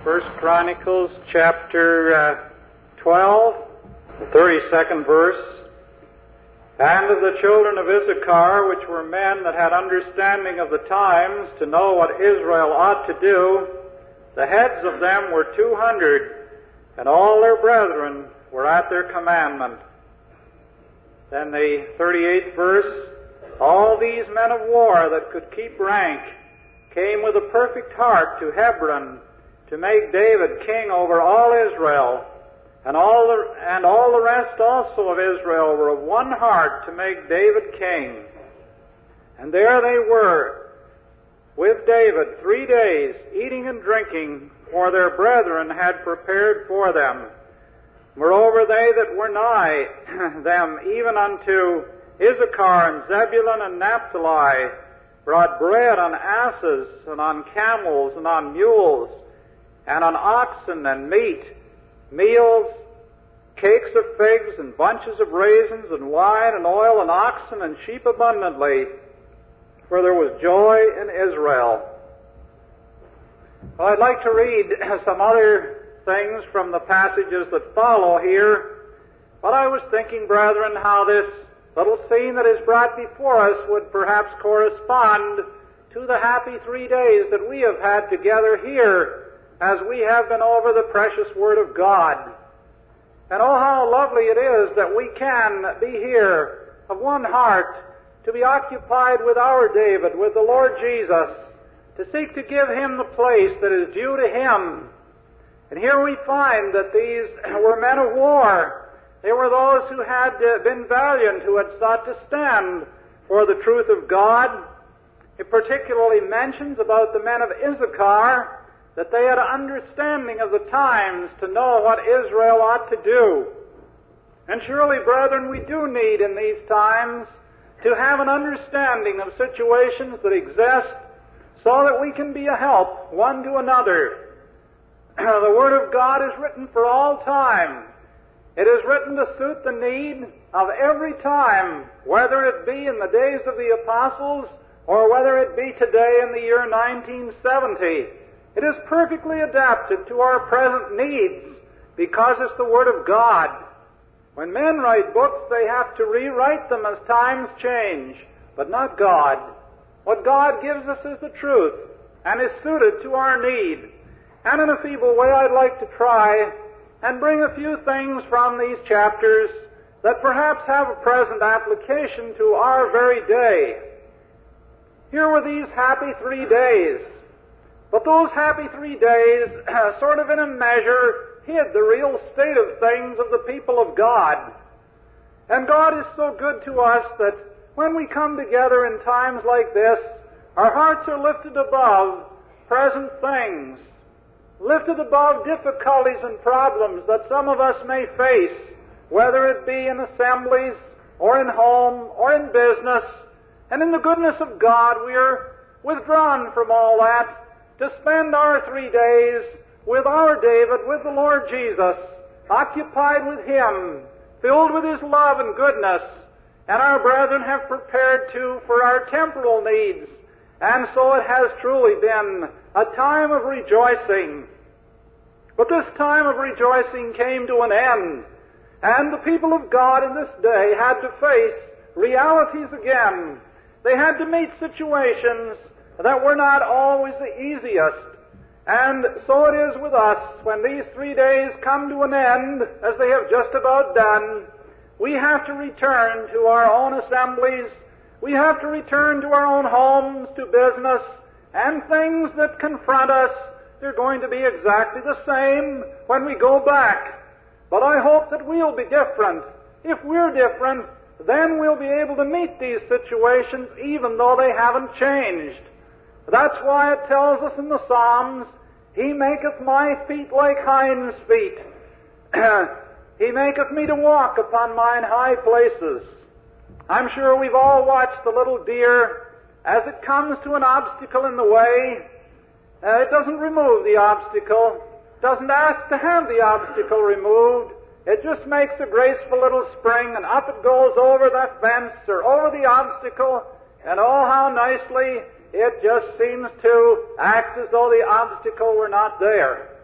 First Chronicles chapter 12, the 32nd verse. And of the children of Issachar, which were men that had understanding of the times, to know what Israel ought to do, the heads of them were 200, and all their brethren were at their commandment. Then the 38th verse, all these men of war that could keep rank came with a perfect heart to Hebron to make David king over all Israel, and all the rest also of Israel were of one heart to make David king. And there they were with David 3 days, eating and drinking, for their brethren had prepared for them. Moreover, they that were nigh them, even unto Issachar and Zebulun and Naphtali, brought bread on asses, and on camels, and on mules, and on oxen, and meat, meals, cakes of figs, and bunches of raisins, and wine, and oil, and oxen, and sheep abundantly, for there was joy in Israel. Well, I'd like to read some other things from the passages that follow here, but I was thinking, brethren, how this little scene that is brought before us would perhaps correspond to the happy 3 days that we have had together here as we have been over the precious Word of God. And oh, how lovely it is that we can be here of one heart, to be occupied with our David, with the Lord Jesus, to seek to give Him the place that is due to Him. And here we find that these were men of war. They were those who had been valiant, who had sought to stand for the truth of God. It particularly mentions about the men of Issachar that they had an understanding of the times to know what Israel ought to do. And surely, brethren, we do need in these times to have an understanding of situations that exist so that we can be a help one to another. The Word of God is written for all time. It is written to suit the need of every time, whether it be in the days of the apostles or whether it be today in the year 1970. It is perfectly adapted to our present needs because it's the Word of God. When men write books, they have to rewrite them as times change, but not God. What God gives us is the truth and is suited to our need. And in a feeble way, I'd like to try and bring a few things from these chapters that perhaps have a present application to our very day. Here were these happy 3 days. But those happy 3 days, sort of in a measure, hid the real state of things of the people of God. And God is so good to us that when we come together in times like this, our hearts are lifted above present things, lifted above difficulties and problems that some of us may face, whether it be in assemblies, or in home, or in business. And in the goodness of God, we are withdrawn from all that to spend our 3 days with our David, with the Lord Jesus, occupied with Him, filled with His love and goodness, and our brethren have prepared too for our temporal needs. And so it has truly been a time of rejoicing. But this time of rejoicing came to an end, and the people of God in this day had to face realities again. They had to meet situations that were not always the easiest. And so it is with us. When these 3 days come to an end, as they have just about done, we have to return to our own assemblies. We have to return to our own homes, to business, and things that confront us. They're going to be exactly the same when we go back. But I hope that we'll be different. If we're different, then we'll be able to meet these situations even though they haven't changed. That's why it tells us in the Psalms, He maketh my feet like hinds' feet. He maketh me to walk upon mine high places. I'm sure we've all watched the little deer as it comes to an obstacle in the way. It doesn't remove the obstacle, doesn't ask to have the obstacle removed. It just makes a graceful little spring, and up it goes over that fence or over the obstacle, and oh, how nicely it just seems to act as though the obstacle were not there.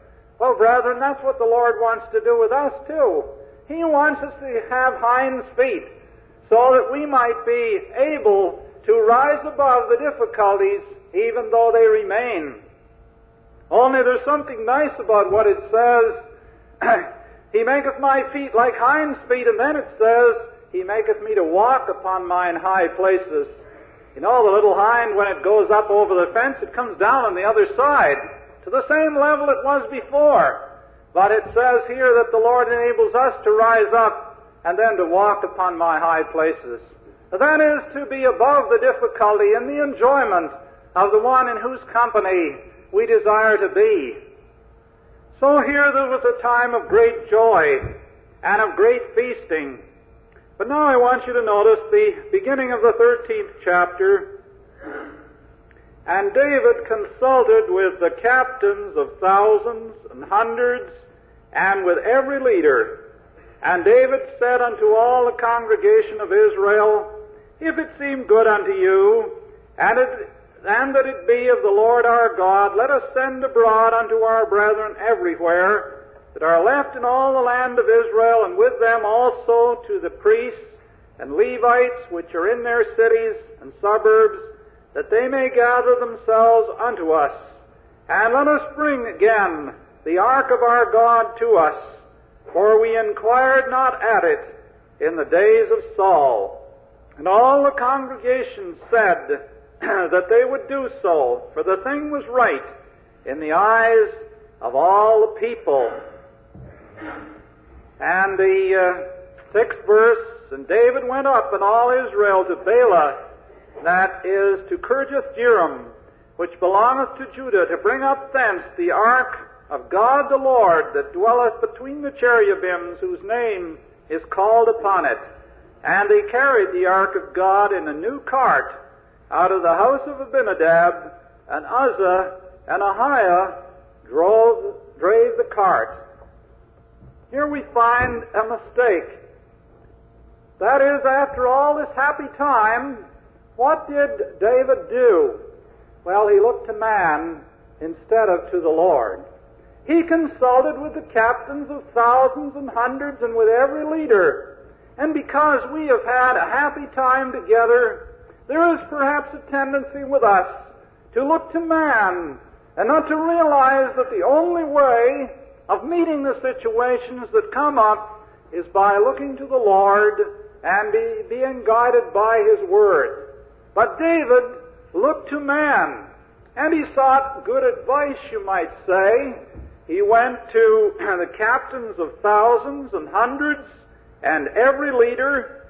Well, brethren, that's what the Lord wants to do with us too. He wants us to have hinds feet so that we might be able to rise above the difficulties even though they remain. Only there's something nice about what it says. He maketh my feet like hinds' feet, and then it says, He maketh me to walk upon mine high places. You know, the little hind, when it goes up over the fence, it comes down on the other side to the same level it was before. But it says here that the Lord enables us to rise up and then to walk upon my high places. That is to be above the difficulty and the enjoyment of the one in whose company we desire to be. So here there was a time of great joy and of great feasting. But now I want you to notice the beginning of the 13th chapter. And David consulted with the captains of thousands and hundreds, and with every leader. And David said unto all the congregation of Israel, If it seem good unto you, and that it be of the Lord our God, let us send abroad unto our brethren everywhere that are left in all the land of Israel, and with them also to the priests and Levites which are in their cities and suburbs, that they may gather themselves unto us. And let us bring again the ark of our God to us, for we inquired not at it in the days of Saul. And all the congregation said that they would do so, for the thing was right in the eyes of all the people. And the 6th verse, And David went up and all Israel to Baalah, that is to Kirjath-jearim, which belongeth to Judah, to bring up thence the ark of God the Lord, that dwelleth between the cherubims, whose name is called upon it. And they carried the ark of God in a new cart out of the house of Abinadab, and Uzzah and Ahiah drave the cart. Here we find a mistake. That is, after all this happy time, what did David do? Well, he looked to man instead of to the Lord. He consulted with the captains of thousands and hundreds and with every leader. And because we have had a happy time together, there is perhaps a tendency with us to look to man and not to realize that the only way of meeting the situations that come up is by looking to the Lord and being guided by His Word. But David looked to man, and he sought good advice, you might say. He went to the captains of thousands and hundreds and every leader,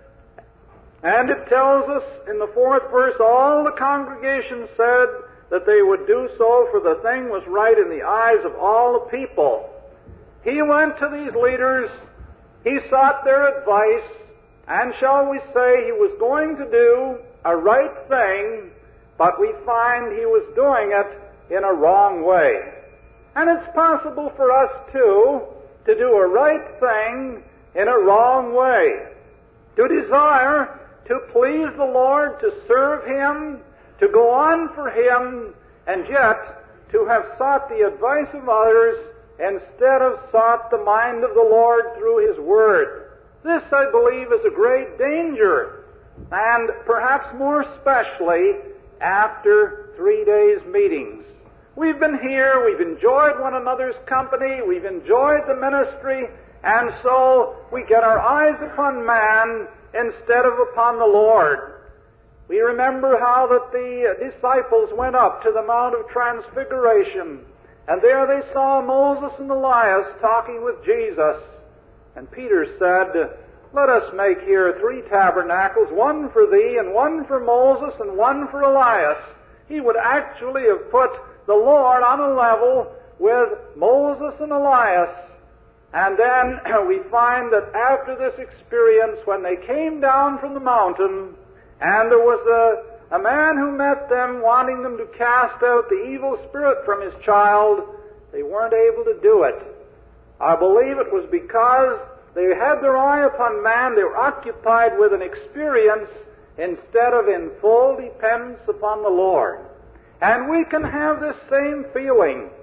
and it tells us in the 4th verse, all the congregation said that they would do so, for the thing was right in the eyes of all the people. He went to these leaders, he sought their advice, and shall we say he was going to do a right thing, but we find he was doing it in a wrong way. And it's possible for us, too, to do a right thing in a wrong way. To desire to please the Lord, to serve Him, to go on for Him, and yet to have sought the advice of others instead of sought the mind of the Lord through His Word. This, I believe, is a great danger, and perhaps more especially after 3 days' meetings. We've been here, we've enjoyed one another's company, we've enjoyed the ministry, and so we get our eyes upon man instead of upon the Lord. We remember how that the disciples went up to the Mount of Transfiguration, and there they saw Moses and Elias talking with Jesus. And Peter said, Let us make here 3 tabernacles, one for thee, and one for Moses, and one for Elias. He would actually have put the Lord on a level with Moses and Elias. And then we find that after this experience, when they came down from the mountain, and there was a man who met them wanting them to cast out the evil spirit from his child, they weren't able to do it. I believe it was because they had their eye upon man, they were occupied with an experience instead of in full dependence upon the Lord. And we can have this same feeling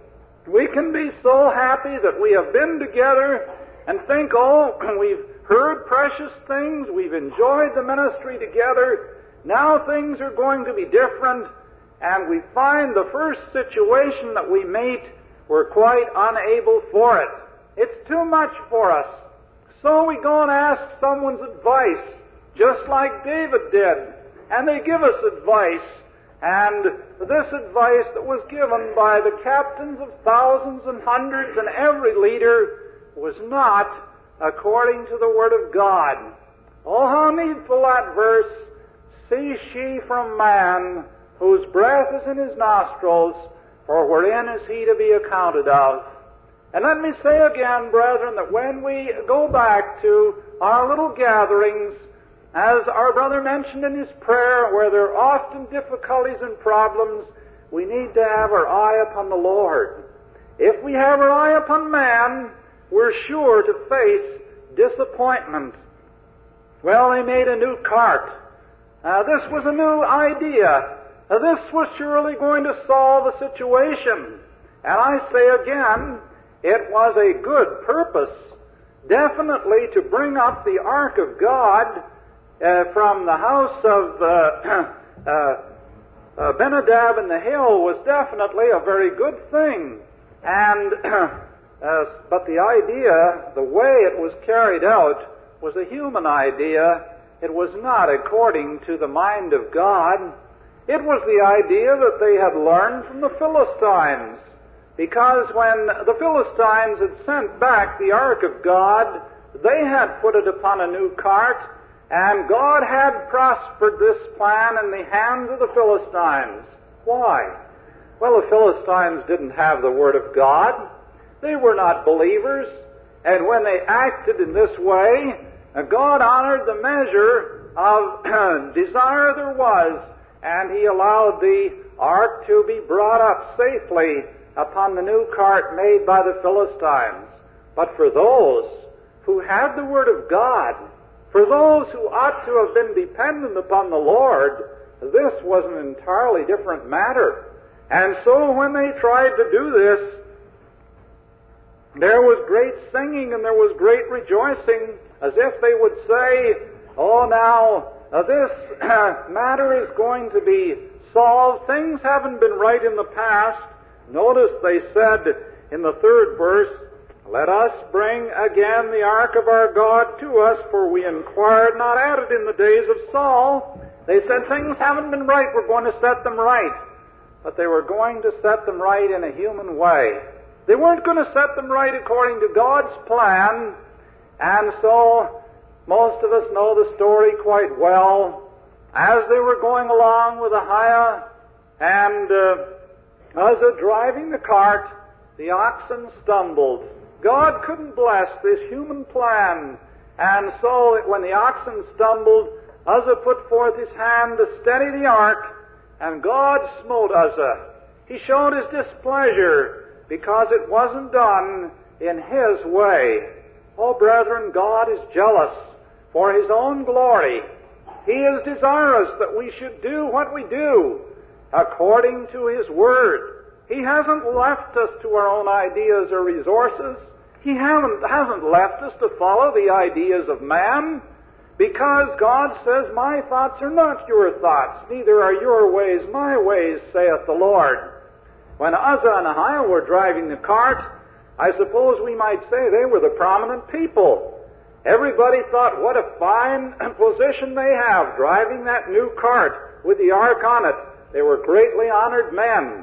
We can be so happy that we have been together and think, oh, we've heard precious things, we've enjoyed the ministry together, now things are going to be different, and we find the first situation that we meet, we're quite unable for it. It's too much for us. So we go and ask someone's advice, just like David did, and they give us advice. And this advice that was given by the captains of thousands and hundreds and every leader was not according to the Word of God. Oh, how needful that verse, cease ye from man, whose breath is in his nostrils, for wherein is he to be accounted of? And let me say again, brethren, that when we go back to our little gatherings, as our brother mentioned in his prayer, where there are often difficulties and problems, we need to have our eye upon the Lord. If we have our eye upon man, we're sure to face disappointment. Well, they made a new cart. This was a new idea. This was surely going to solve the situation. And I say again, it was a good purpose, definitely to bring up the ark of God from the house of Benadab in the hill was definitely a very good thing. And but the idea, the way it was carried out, was a human idea. It was not according to the mind of God. It was the idea that they had learned from the Philistines. Because when the Philistines had sent back the ark of God, they had put it upon a new cart, and God had prospered this plan in the hands of the Philistines. Why? Well, the Philistines didn't have the Word of God. They were not believers. And when they acted in this way, God honored the measure of desire there was, and He allowed the ark to be brought up safely upon the new cart made by the Philistines. But for those who had the Word of God, for those who ought to have been dependent upon the Lord, this was an entirely different matter. And so when they tried to do this, there was great singing and there was great rejoicing, as if they would say, oh, now, this matter is going to be solved. Things haven't been right in the past. Notice they said in the 3rd verse, let us bring again the ark of our God to us, for we inquired not at it in the days of Saul. They said things haven't been right, we're going to set them right. But they were going to set them right in a human way. They weren't going to set them right according to God's plan. And so most of us know the story quite well. As they were going along with Ahiah and Uzzah driving the cart, the oxen stumbled. God couldn't bless this human plan. And so when the oxen stumbled, Uzzah put forth his hand to steady the ark, and God smote Uzzah. He showed his displeasure because it wasn't done in his way. Oh, brethren, God is jealous for His own glory. He is desirous that we should do what we do according to His Word. He hasn't left us to our own ideas or resources. He hasn't left us to follow the ideas of man, because God says, my thoughts are not your thoughts, neither are your ways my ways, saith the Lord. When Uzzah and Ahiah were driving the cart, I suppose we might say they were the prominent people. Everybody thought, what a fine position they have, driving that new cart with the ark on it. They were greatly honored men.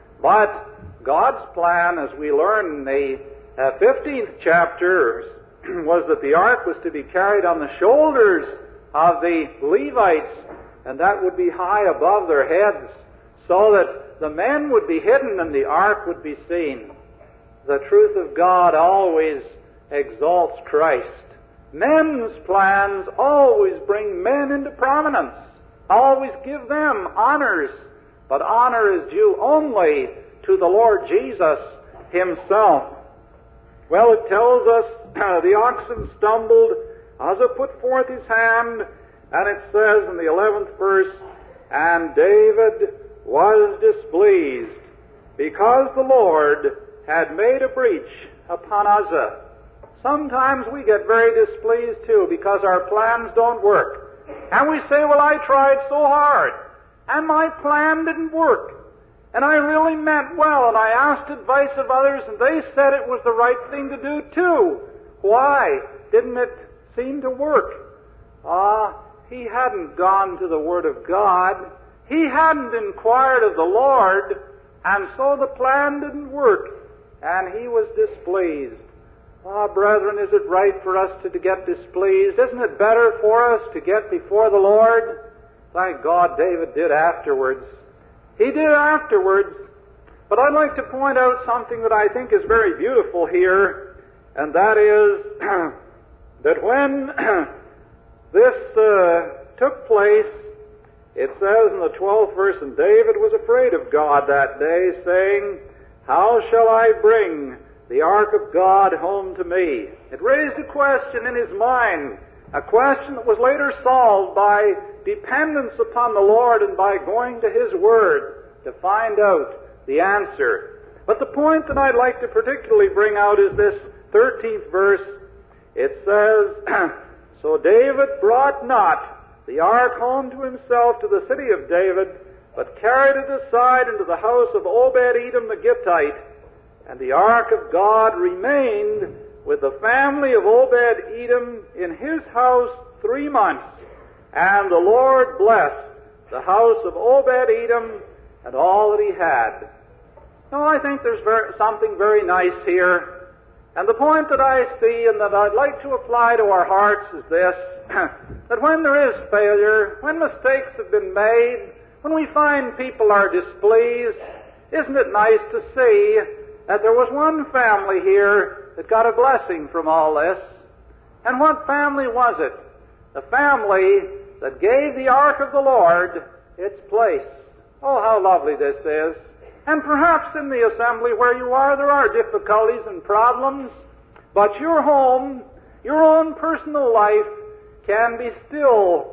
But God's plan, as we learn in the 15th chapter, was that the ark was to be carried on the shoulders of the Levites, and that would be high above their heads, so that the men would be hidden and the ark would be seen. The truth of God always exalts Christ. Men's plans always bring men into prominence, always give them honors, but honor is due only to the Lord Jesus Himself. Well, it tells us the oxen stumbled, Uzzah put forth his hand, and it says in the 11th verse, and David was displeased, because the Lord had made a breach upon Uzzah. Sometimes we get very displeased too because our plans don't work. And we say, well, I tried so hard, and my plan didn't work. And I really meant well, and I asked advice of others, and they said it was the right thing to do too. Why didn't it seem to work? He hadn't gone to the Word of God. He hadn't inquired of the Lord, and so the plan didn't work, and he was displeased. Brethren, is it right for us to get displeased? Isn't it better for us to get before the Lord? Thank God David did afterwards. He did afterwards. But I'd like to point out something that I think is very beautiful here, and that is that when this took place, it says in the 12th verse, and David was afraid of God that day, saying, how shall I bring the ark of God home to me? It raised a question in his mind, a question that was later solved by dependence upon the Lord and by going to His Word to find out the answer. But the point that I'd like to particularly bring out is this 13th verse. It says, so David brought not the ark home to himself to the city of David, but carried it aside into the house of Obed-Edom the Gittite. And the ark of God remained with the family of Obed-Edom in his house 3 months. And the Lord blessed the house of Obed-Edom and all that he had. Now, I think there's something very nice here. And the point that I see and that I'd like to apply to our hearts is this, that when there is failure, when mistakes have been made, when we find people are displeased, isn't it nice to see that there was one family here that got a blessing from all this? And what family was it? The family that gave the ark of the Lord its place. Oh, how lovely this is. And perhaps in the assembly where you are, there are difficulties and problems, but your home, your own personal life, can be still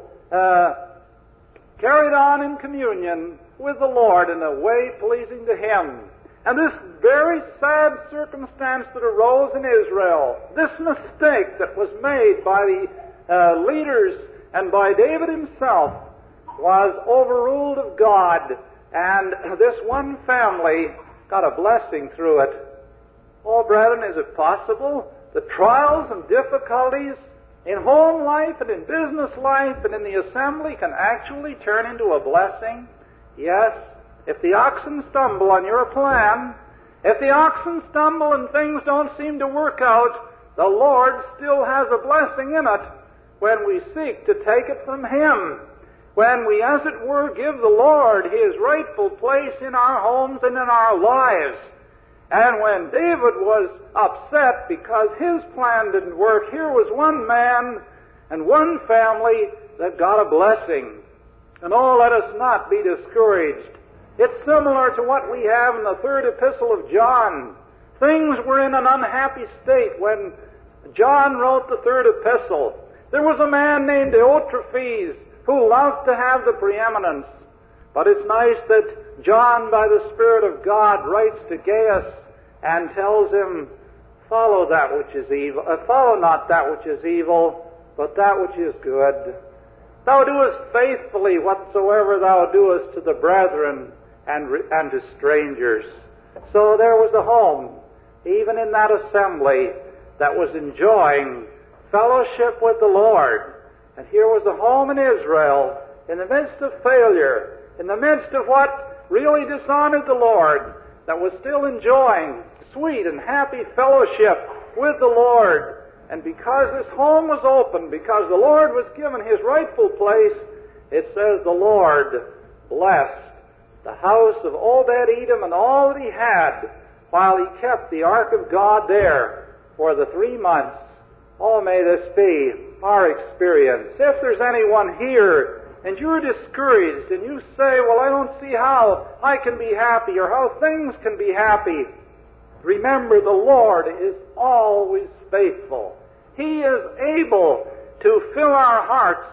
carried on in communion with the Lord in a way pleasing to Him. And this very sad circumstance that arose in Israel, this mistake that was made by the leaders and by David himself, was overruled of God, and this one family got a blessing through it. Oh, brethren, is it possible that trials and difficulties in home life and in business life and in the assembly can actually turn into a blessing? Yes, if the oxen stumble on your plan, if the oxen stumble and things don't seem to work out, the Lord still has a blessing in it when we seek to take it from Him. When we, as it were, give the Lord His rightful place in our homes and in our lives. And when David was upset because his plan didn't work, here was one man and one family that got a blessing. And oh, let us not be discouraged. It's similar to what we have in the third epistle of John. Things were in an unhappy state when John wrote the third epistle. There was a man named Diotrephes who loved to have the preeminence. But it's nice that John, by the Spirit of God, writes to Gaius and tells him, follow that which is evil. Follow not that which is evil, but that which is good. Thou doest faithfully whatsoever thou doest to the brethren and to strangers. So there was a home, even in that assembly, that was enjoying fellowship with the Lord. And here was a home in Israel, in the midst of failure, in the midst of what really dishonored the Lord, that was still enjoying sweet and happy fellowship with the Lord. And because this home was open, because the Lord was given His rightful place, it says the Lord blessed the house of Obed-Edom and all that he had, while he kept the ark of God there for the 3 months. Oh, may this be our experience. If there's anyone here and you're discouraged and you say, well, I don't see how I can be happy or how things can be happy, remember the Lord is always faithful. He is able to fill our hearts.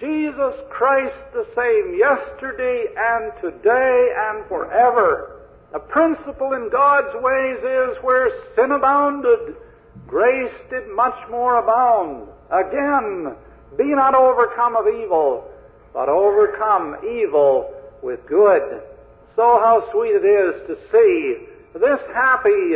Jesus Christ the same yesterday and today and forever. The principle in God's ways is where sin abounded, grace did much more abound. Again, be not overcome of evil, but overcome evil with good. So how sweet it is to see this happy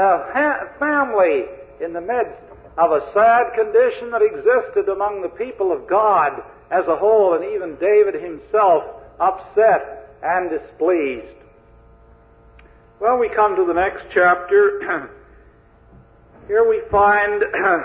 family in the midst of a sad condition that existed among the people of God as a whole, and even David himself upset and displeased. Well, we come to the next chapter. Here we find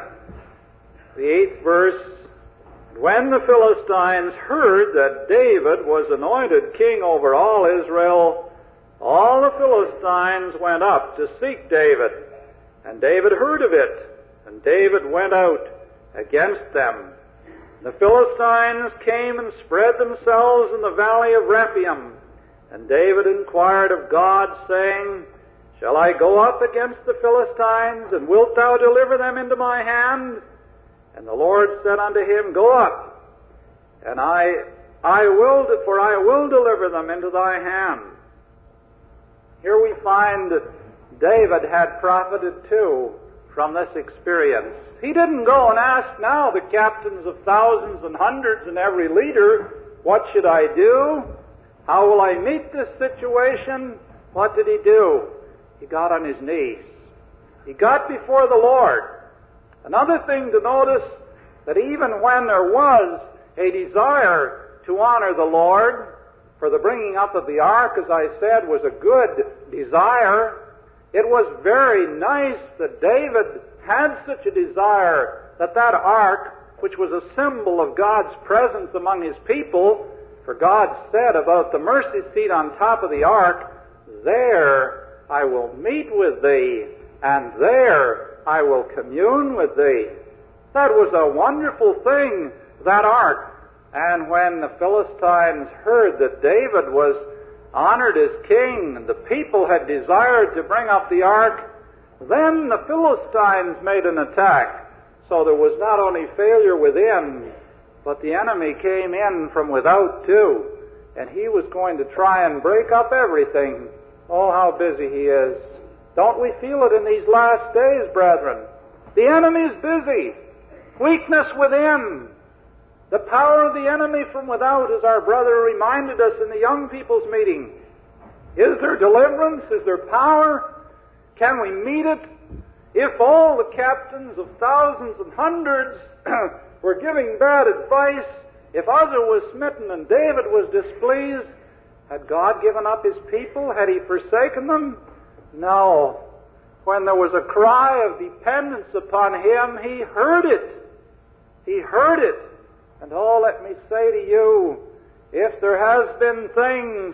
the 8th verse. When the Philistines heard that David was anointed king over all Israel, all the Philistines went up to seek David. And David heard of it, and David went out against them. The Philistines came and spread themselves in the valley of Rephaim. And David inquired of God, saying, Shall I go up against the Philistines, and wilt thou deliver them into my hand? And the Lord said unto him, Go up, and I will deliver them into thy hand. Here we find that David had profited too from this experience. He didn't go and ask now the captains of thousands and hundreds and every leader, What should I do? How will I meet this situation? What did he do? He got on his knees. He got before the Lord. Another thing to notice, that even when there was a desire to honor the Lord, for the bringing up of the ark, as I said, was a good desire, it was very nice that David had such a desire that that ark, which was a symbol of God's presence among his people, for God said about the mercy seat on top of the ark, There I will meet with thee, and there I will commune with thee. That was a wonderful thing, that ark. And when the Philistines heard that David was honored as king, and the people had desired to bring up the ark, then the Philistines made an attack. So there was not only failure within, but the enemy came in from without too, and he was going to try and break up everything. Oh, how busy he is. Don't we feel it in these last days, brethren? The enemy's busy. Weakness within. The power of the enemy from without, as our brother reminded us in the young people's meeting. Is there deliverance? Is there power? Can we meet it? If all the captains of thousands and hundreds were giving bad advice, if Uzzah was smitten and David was displeased, had God given up his people? Had he forsaken them? No. When there was a cry of dependence upon him, he heard it. He heard it. And oh, let me say to you, if there has been things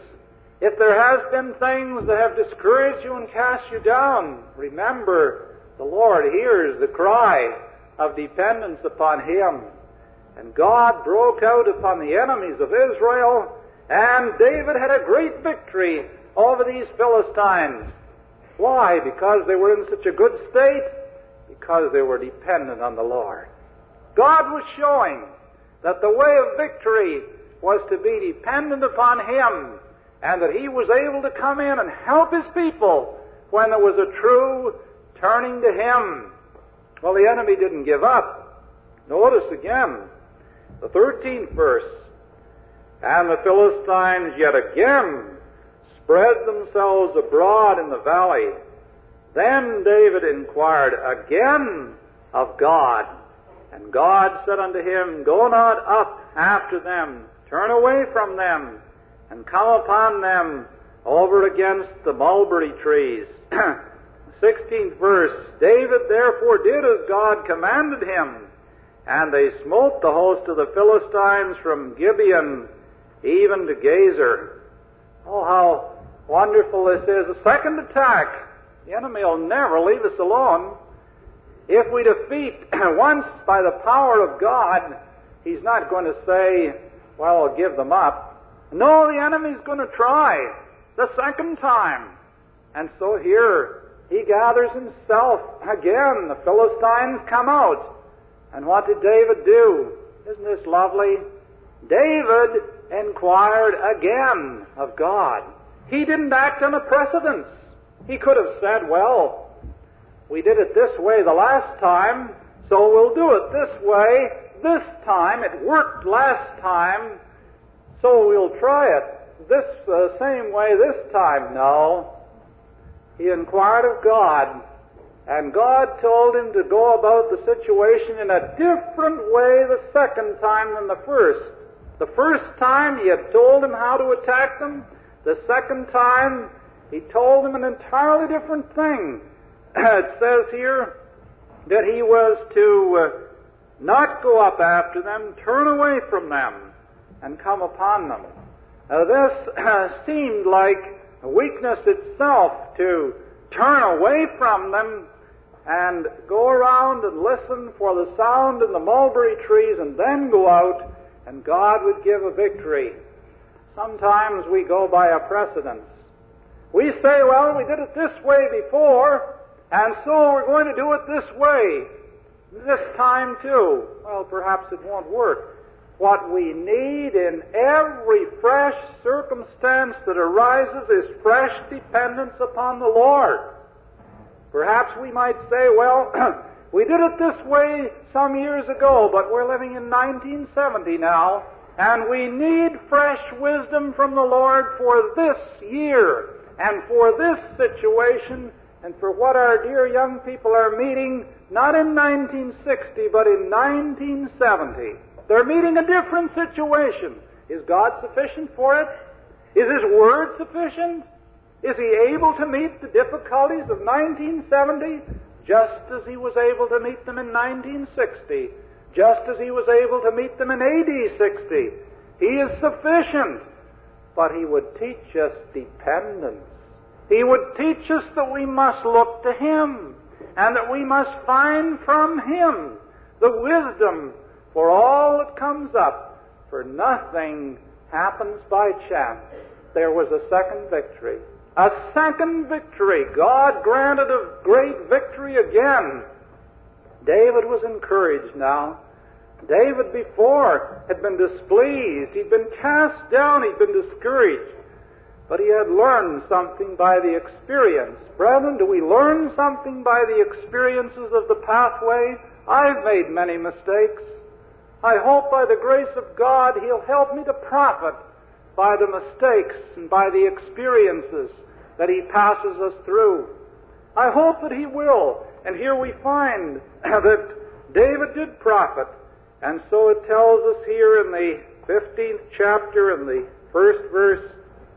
that have discouraged you and cast you down, remember, the Lord hears the cry of dependence upon him. And God broke out upon the enemies of Israel, and David had a great victory over these Philistines. Why? Because they were in such a good state? Because they were dependent on the Lord. God was showing that the way of victory was to be dependent upon him, and that he was able to come in and help his people when there was a true turning to him. Well, the enemy didn't give up. Notice again, the 13th verse. And the Philistines yet again spread themselves abroad in the valley. Then David inquired again of God. And God said unto him, Go not up after them, turn away from them, and come upon them over against the mulberry trees. 16th verse, David therefore did as God commanded him, and they smote the host of the Philistines from Gibeon even to Gazer. Oh, how wonderful this is. A second attack. The enemy will never leave us alone. If we defeat once by the power of God, he's not going to say, well, I'll give them up. No, the enemy's going to try the second time. And so here he gathers himself again. The Philistines come out. And what did David do? Isn't this lovely? David inquired again of God. He didn't act on a precedence. He could have said, well, we did it this way the last time, so we'll do it this way this time. It worked last time, so we'll try it this same way this time. No. He inquired of God, and God told him to go about the situation in a different way the second time than the first. The first time he had told him how to attack them. The second time he told him an entirely different thing. It says here that he was to not go up after them, turn away from them, and come upon them. This seemed like a weakness itself, to turn away from them and go around and listen for the sound in the mulberry trees and then go out and God would give a victory. Sometimes we go by a precedence. We say, well, we did it this way before, and so we're going to do it this way this time too. Well, perhaps it won't work. What we need in every fresh circumstance that arises is fresh dependence upon the Lord. Perhaps we might say, well, we did it this way some years ago, but we're living in 1970 now, and we need fresh wisdom from the Lord for this year, and for this situation, and for what our dear young people are meeting, not in 1960, but in 1970. They're meeting a different situation. Is God sufficient for it? Is His Word sufficient? Is He able to meet the difficulties of 1970 just as He was able to meet them in 1960, just as He was able to meet them in AD 60? He is sufficient, but He would teach us dependence. He would teach us that we must look to Him, and that we must find from Him the wisdom for all that comes up, for nothing happens by chance. There was a second victory. A second victory. God granted a great victory again. David was encouraged now. David before had been displeased. He'd been cast down. He'd been discouraged. But he had learned something by the experience. Brethren, do we learn something by the experiences of the pathway? I've made many mistakes. I hope by the grace of God He'll help me to profit by the mistakes and by the experiences that He passes us through. I hope that He will. And here we find that David did profit. And so it tells us here in the 15th chapter, in the first verse,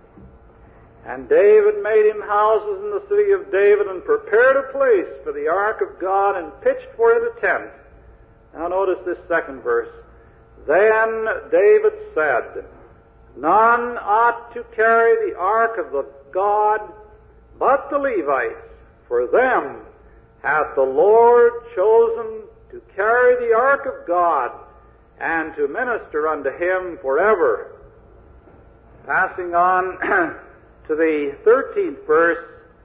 and David made him houses in the city of David and prepared a place for the ark of God and pitched for it a tent. Now notice this second verse. Then David said, none ought to carry the ark of the God but the Levites. For them hath the Lord chosen to carry the ark of God and to minister unto Him forever. Passing on to the 13th verse,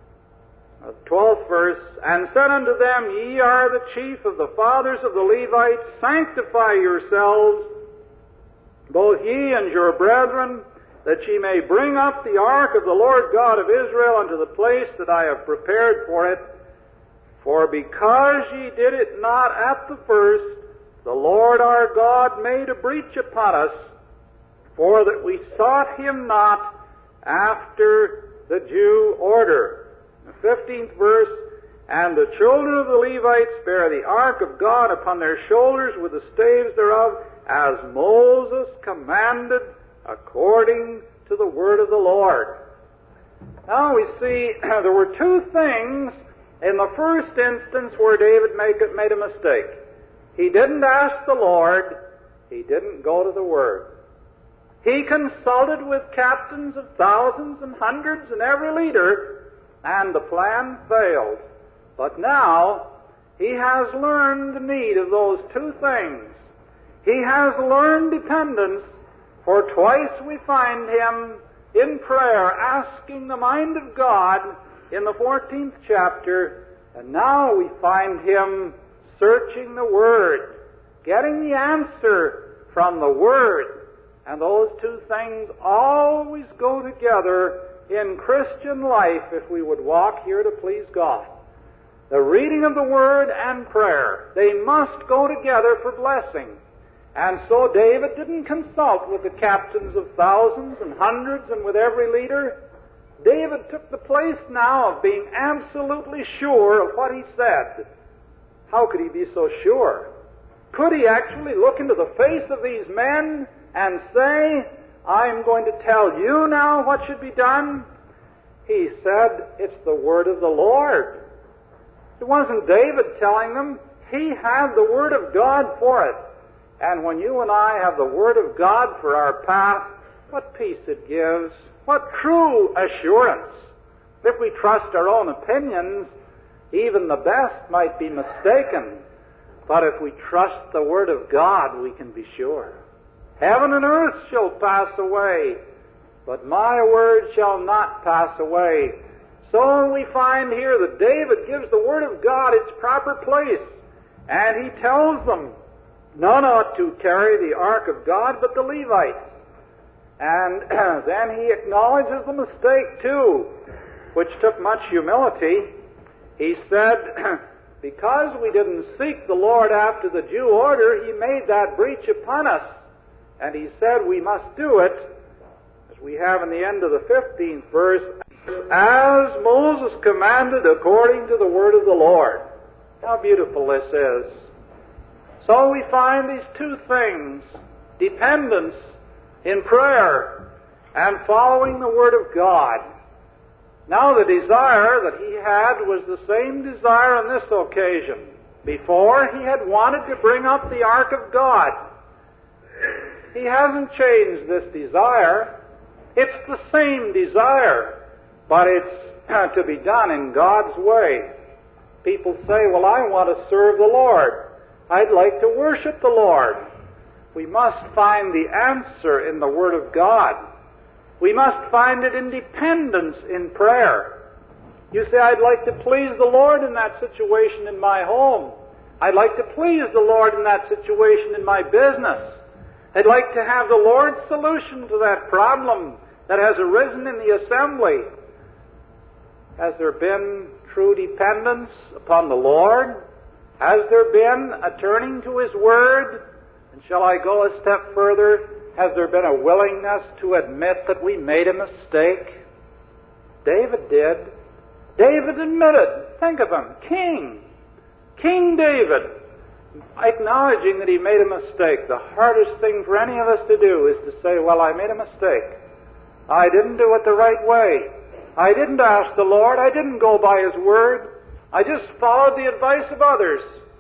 12th verse, and said unto them, ye are the chief of the fathers of the Levites, sanctify yourselves, both ye and your brethren, that ye may bring up the ark of the Lord God of Israel unto the place that I have prepared for it. For because ye did it not at the first, the Lord our God made a breach upon us, for that we sought Him not after the due order. The 15th verse, and the children of the Levites bear the ark of God upon their shoulders with the staves thereof, as Moses commanded, according to the word of the Lord. Now we see there were two things in the first instance where David made a mistake. He didn't ask the Lord. He didn't go to the Word. He consulted with captains of thousands and hundreds and every leader, and the plan failed. But now he has learned the need of those two things. He has learned dependence, for twice we find him in prayer asking the mind of God in the 14th chapter, and now we find him searching the Word, getting the answer from the Word. And those two things always go together in Christian life if we would walk here to please God. The reading of the Word and prayer, they must go together for blessing. And so David didn't consult with the captains of thousands and hundreds and with every leader. David took the place now of being absolutely sure of what he said. How could he be so sure? Could he actually look into the face of these men and say, I'm going to tell you now what should be done? He said, it's the word of the Lord. It wasn't David telling them. He had the Word of God for it. And when you and I have the Word of God for our path, what peace it gives, what true assurance. If we trust our own opinions, even the best might be mistaken. But if we trust the Word of God, we can be sure. Heaven and earth shall pass away, but my word shall not pass away. So we find here that David gives the Word of God its proper place, and he tells them, none ought to carry the ark of God but the Levites. And then he acknowledges the mistake too, which took much humility. He said, because we didn't seek the Lord after the due order, he made that breach upon us. And he said we must do it, as we have in the end of the 15th verse, as Moses commanded according to the word of the Lord. How beautiful this is. So we find these two things, dependence in prayer and following the Word of God. Now the desire that he had was the same desire on this occasion. Before, he had wanted to bring up the ark of God. He hasn't changed this desire. It's the same desire, but it's to be done in God's way. People say, well, I want to serve the Lord. I'd like to worship the Lord. We must find the answer in the Word of God. We must find it in dependence in prayer. You say, I'd like to please the Lord in that situation in my home. I'd like to please the Lord in that situation in my business. I'd like to have the Lord's solution to that problem that has arisen in the assembly. Has there been true dependence upon the Lord? Has there been a turning to His Word? And shall I go a step further? Has there been a willingness to admit that we made a mistake? David did. David admitted. Think of him. King David, acknowledging that he made a mistake. The hardest thing for any of us to do is to say, well, I made a mistake. I didn't do it the right way. I didn't ask the Lord. I didn't go by His Word. I just followed the advice of others.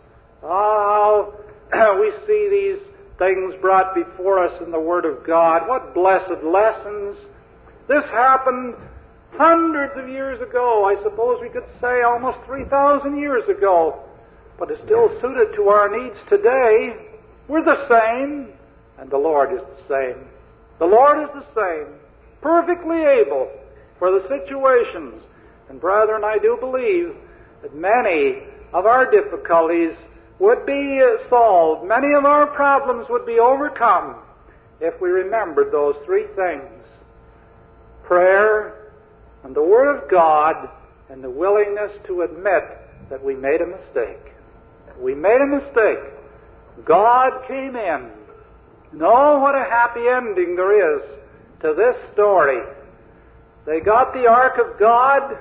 Oh, we see these things brought before us in the Word of God. What blessed lessons. This happened hundreds of years ago. I suppose we could say almost 3,000 years ago. But it's still suited to our needs today. We're the same, and the Lord is the same. The Lord is the same, perfectly able for the situations. And brethren, I do believe that many of our difficulties would be solved. Many of our problems would be overcome if we remembered those three things: prayer and the Word of God and the willingness to admit that we made a mistake. We made a mistake. God came in. Oh, what a happy ending there is to this story. They got the ark of God,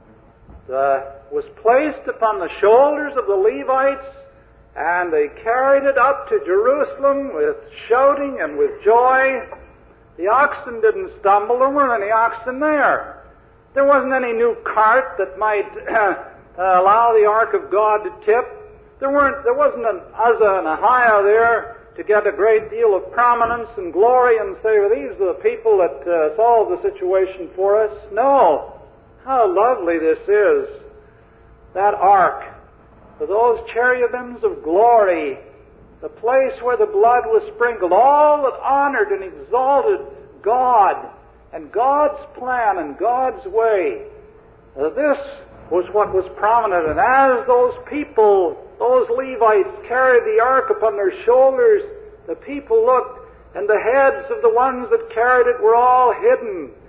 was placed upon the shoulders of the Levites, and they carried it up to Jerusalem with shouting and with joy. The oxen didn't stumble. There weren't any oxen there. There wasn't any new cart that might allow the ark of God to tip. There wasn't an Uzzah and Ahiah there to get a great deal of prominence and glory and say, well, these are the people that solved the situation for us. No. How lovely this is. That ark, for those cherubims of glory, the place where the blood was sprinkled, all that honored and exalted God and God's plan and God's way. This was what was prominent. And as those people, those Levites, carried the ark upon their shoulders, the people looked, and the heads of the ones that carried it were all hidden.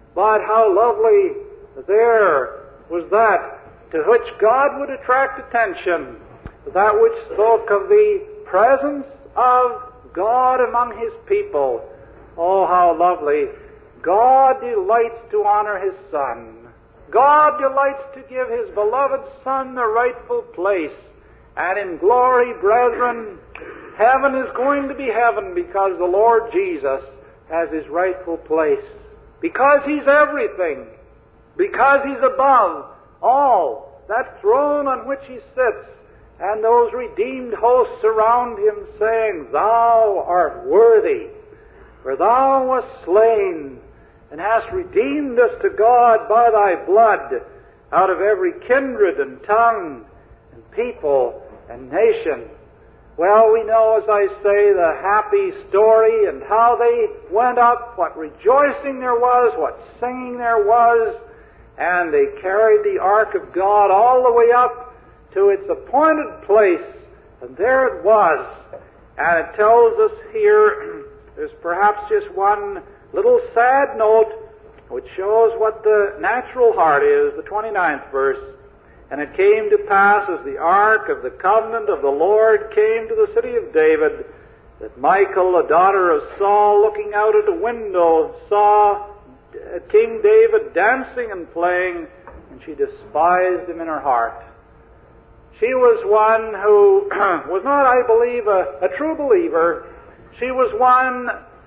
But how lovely there was that to which God would attract attention, that which spoke of the presence of God among His people. Oh, how lovely. God delights to honor His Son. God delights to give His beloved Son the rightful place. And in glory, brethren, heaven is going to be heaven because the Lord Jesus has His rightful place. Because He's everything. Because He's above all. That throne on which He sits, and those redeemed hosts around Him saying, Thou art worthy, for Thou wast slain, and hast redeemed us to God by Thy blood, out of every kindred and tongue and people and nation. Well, we know, as I say, the happy story and how they went up, what rejoicing there was, what singing there was, and they carried the ark of God all the way up to its appointed place, and there it was. And it tells us here, there's perhaps just one little sad note which shows what the natural heart is, the 29th verse. And it came to pass, as the ark of the covenant of the Lord came to the city of David, that Michal, the daughter of Saul, looking out at a window, saw King David dancing and playing, and she despised him in her heart. She was one who was not, I believe, a true believer. She was one,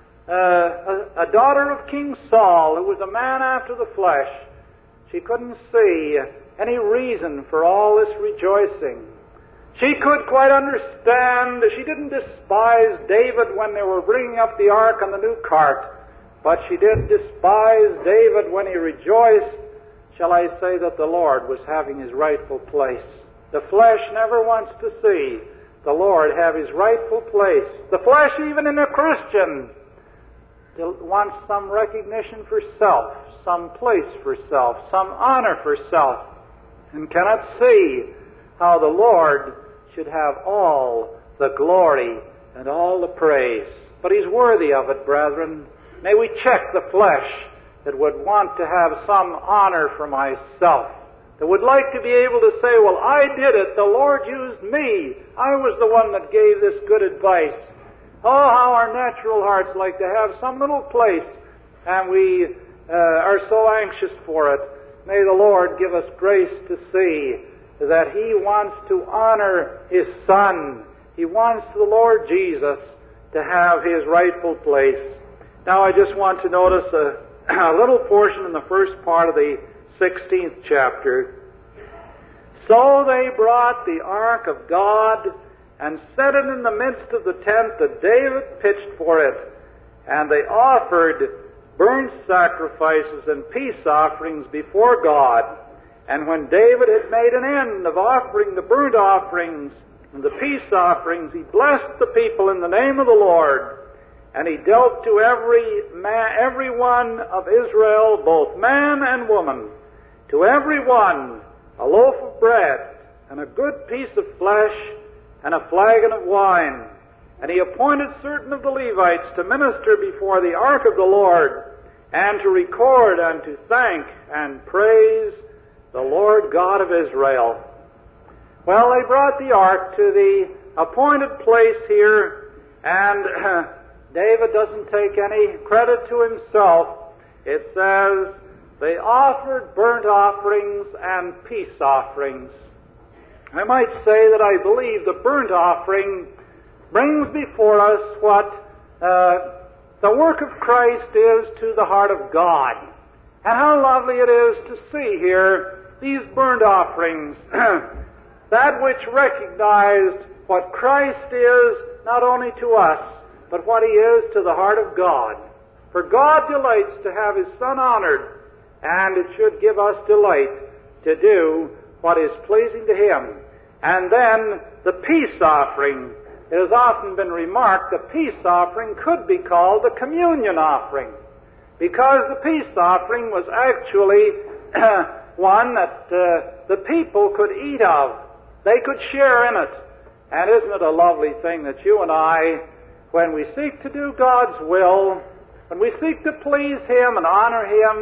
a daughter of King Saul, who was a man after the flesh. She couldn't see any reason for all this rejoicing. She could quite understand. She didn't despise David when they were bringing up the ark on the new cart, but she did despise David when he rejoiced, shall I say, that the Lord was having His rightful place. The flesh never wants to see the Lord have His rightful place. The flesh, even in a Christian, wants some recognition for self, some place for self, some honor for self, and cannot see how the Lord should have all the glory and all the praise. But He's worthy of it, brethren. May we check the flesh that would want to have some honor for myself, that would like to be able to say, well, I did it, the Lord used me, I was the one that gave this good advice. Oh, how our natural hearts like to have some little place, and we are so anxious for it. May the Lord give us grace to see that He wants to honor His Son. He wants the Lord Jesus to have His rightful place. Now I just want to notice a little portion in the first part of the 16th chapter. So they brought the ark of God and set it in the midst of the tent that David pitched for it. And they offered burnt sacrifices and peace offerings before God. And when David had made an end of offering the burnt offerings and the peace offerings, he blessed the people in the name of the Lord. And he dealt to every one of Israel, both man and woman, to every one a loaf of bread and a good piece of flesh and a flagon of wine. And he appointed certain of the Levites to minister before the ark of the Lord, and to record and to thank and praise the Lord God of Israel. Well, they brought the ark to the appointed place here, and David doesn't take any credit to himself. It says they offered burnt offerings and peace offerings. I might say that I believe the burnt offering brings before us what the work of Christ is to the heart of God. And how lovely it is to see here these burnt offerings, that which recognized what Christ is not only to us, but what He is to the heart of God. For God delights to have His Son honored, and it should give us delight to do what is pleasing to Him. And then the peace offering. It has often been remarked the peace offering could be called the communion offering, because the peace offering was actually one that the people could eat of. They could share in it. And isn't it a lovely thing that you and I, when we seek to do God's will, when we seek to please Him and honor Him,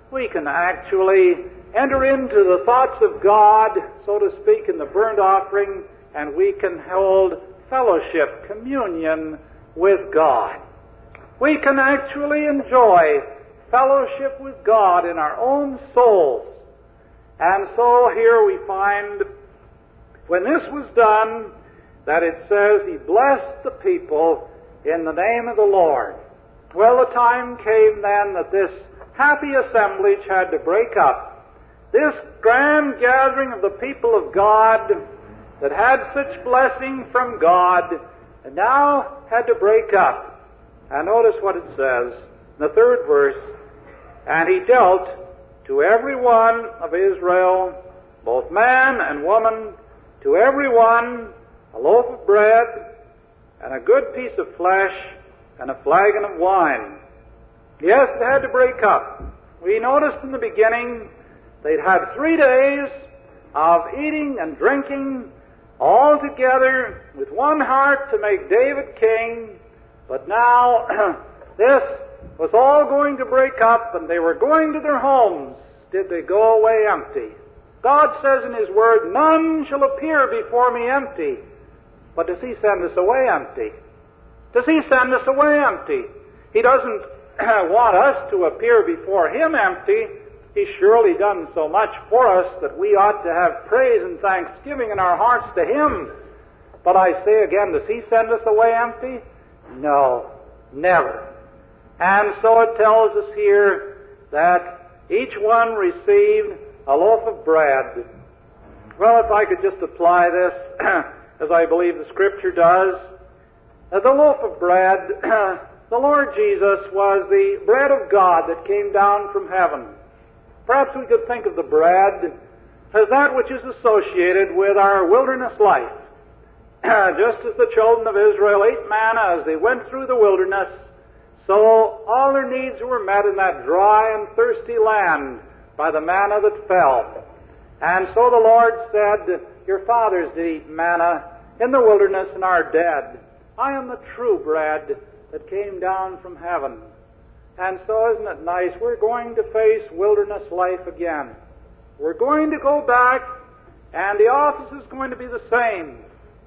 We can actually enter into the thoughts of God, so to speak, in the burnt offering, and we can hold fellowship, communion with God. We can actually enjoy fellowship with God in our own souls. And so here we find, when this was done, that it says He blessed the people in the name of the Lord. Well, the time came then that this happy assemblage had to break up. This grand gathering of the people of God that had such blessing from God, and now had to break up. And notice what it says in the 3rd verse, "And He dealt to every one of Israel, both man and woman, to every one a loaf of bread, and a good piece of flesh, and a flagon of wine." Yes, it had to break up. We noticed in the beginning they'd had 3 days of eating and drinking all together with one heart to make David king, but now this was all going to break up, and they were going to their homes. Did they go away empty? God says in His Word, "None shall appear before me empty." But does He send us away empty? Does He send us away empty? He doesn't want us to appear before Him empty. He's surely done so much for us that we ought to have praise and thanksgiving in our hearts to Him. But I say again, does He send us away empty? No, never. And so it tells us here that each one received a loaf of bread. Well, if I could just apply this, as I believe the Scripture does, the loaf of bread, the Lord Jesus was the bread of God that came down from heaven. Perhaps we could think of the bread as that which is associated with our wilderness life. Just as the children of Israel ate manna as they went through the wilderness, so all their needs were met in that dry and thirsty land by the manna that fell. And so the Lord said, "Your fathers did eat manna in the wilderness and are dead. I am the true bread that came down from heaven." And so isn't it nice? We're going to face wilderness life again. We're going to go back, and the office is going to be the same.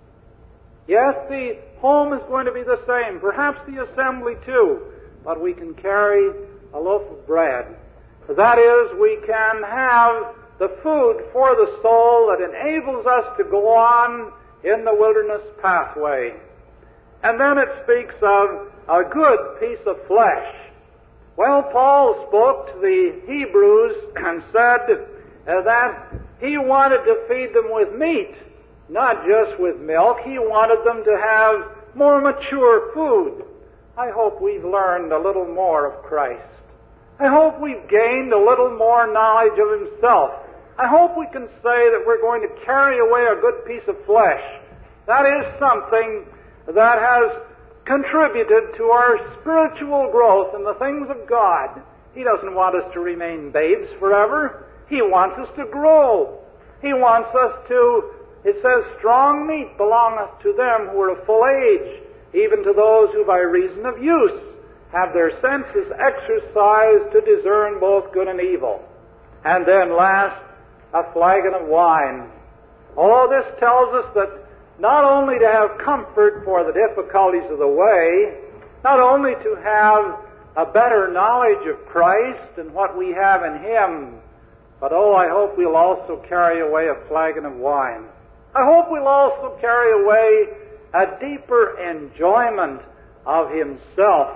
Yes, the home is going to be the same, perhaps the assembly too, but we can carry a loaf of bread. That is, we can have the food for the soul that enables us to go on in the wilderness pathway. And then it speaks of a good piece of flesh. Well, Paul spoke to the Hebrews and said that he wanted to feed them with meat, not just with milk. He wanted them to have more mature food. I hope we've learned a little more of Christ. I hope we've gained a little more knowledge of Himself. I hope we can say that we're going to carry away a good piece of flesh. That is something that has contributed to our spiritual growth in the things of God. He doesn't want us to remain babes forever. He wants us to grow. He wants us to, it says, strong meat belongeth to them who are of full age, even to those who by reason of use have their senses exercised to discern both good and evil. And then last, a flagon of wine. All this tells us that not only to have comfort for the difficulties of the way, not only to have a better knowledge of Christ and what we have in Him, but I hope we'll also carry away a flagon of wine. I hope we'll also carry away a deeper enjoyment of Himself.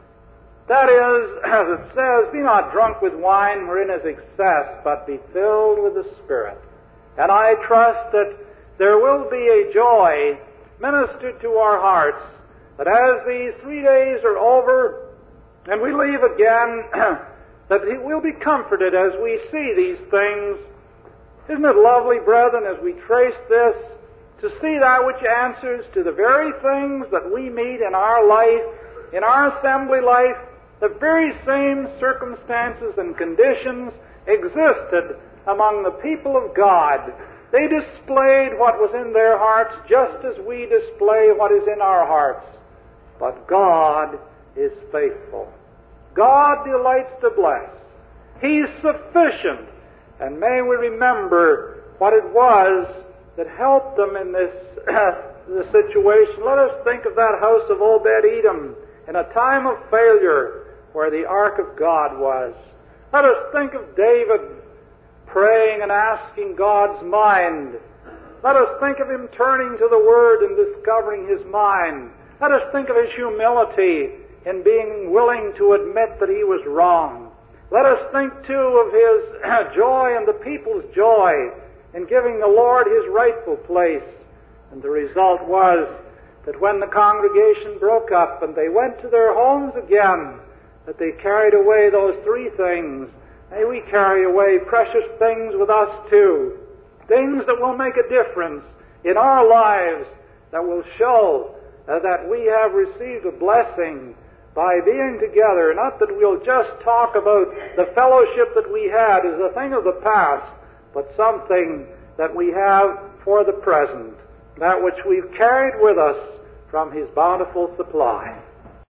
That is, as it says, be not drunk with wine wherein is excess, but be filled with the Spirit. And I trust that there will be a joy ministered to our hearts, that as these 3 days are over and we leave again, that we'll be comforted as we see these things. Isn't it lovely, brethren, as we trace this, to see that which answers to the very things that we meet in our life, in our assembly life, the very same circumstances and conditions existed among the people of God. They displayed what was in their hearts just as we display what is in our hearts. But God is faithful. God delights to bless. He's sufficient. And may we remember what it was that helped them in this the situation. Let us think of that house of Obed-Edom in a time of failure where the ark of God was. Let us think of David praying and asking God's mind. Let us think of him turning to the Word and discovering his mind. Let us think of his humility in being willing to admit that he was wrong. Let us think, too, of his joy and the people's joy in giving the Lord his rightful place. And the result was that when the congregation broke up and they went to their homes again, that they carried away those three things. May we carry away precious things with us, too. Things that will make a difference in our lives, that will show that we have received a blessing by being together. Not that we'll just talk about the fellowship that we had as a thing of the past, but something that we have for the present, that which we've carried with us from his bountiful supply.